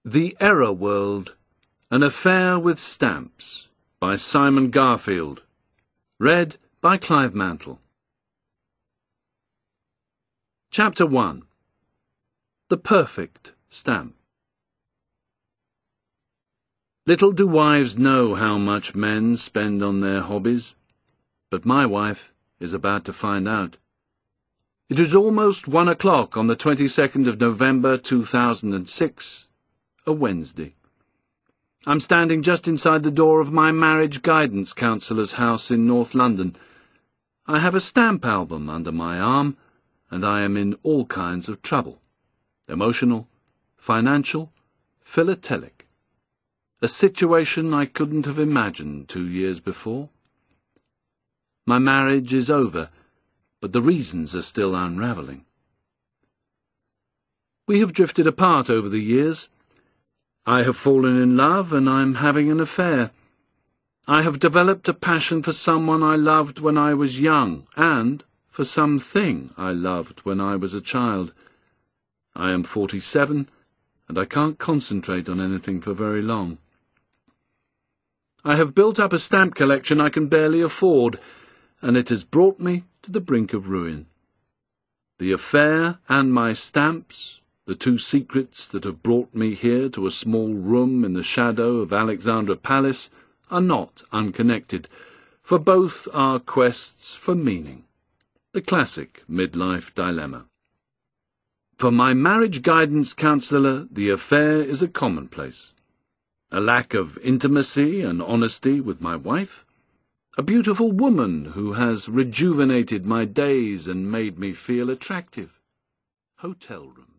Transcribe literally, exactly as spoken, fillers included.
The Error World, An Affair with Stamps, by Simon Garfield. Read by Clive Mantle. Chapter one. The Perfect Stamp. Little do wives know how much men spend on their hobbies, but my wife is about to find out. It is almost one o'clock on the twenty-second of November two thousand six, a Wednesday. I'm standing just inside the door of my marriage guidance counsellor's house in North London. I have a stamp album under my arm, and I am in all kinds of trouble. Emotional, financial, philatelic. A situation I couldn't have imagined two years before. My marriage is over, but the reasons are still unravelling. We have drifted apart over the years. I have fallen in love, and I'm having an affair. I have developed a passion for someone I loved when I was young, and for something I loved when I was a child. I am forty-seven, and I can't concentrate on anything for very long. I have built up a stamp collection I can barely afford, and it has brought me to the brink of ruin. The affair and my stamps, the two secrets that have brought me here to a small room in the shadow of Alexandra Palace, are not unconnected, for both are quests for meaning, the classic midlife dilemma. For my marriage guidance counsellor, the affair is a commonplace. A lack of intimacy and honesty with my wife, a beautiful woman who has rejuvenated my days and made me feel attractive. Hotel room.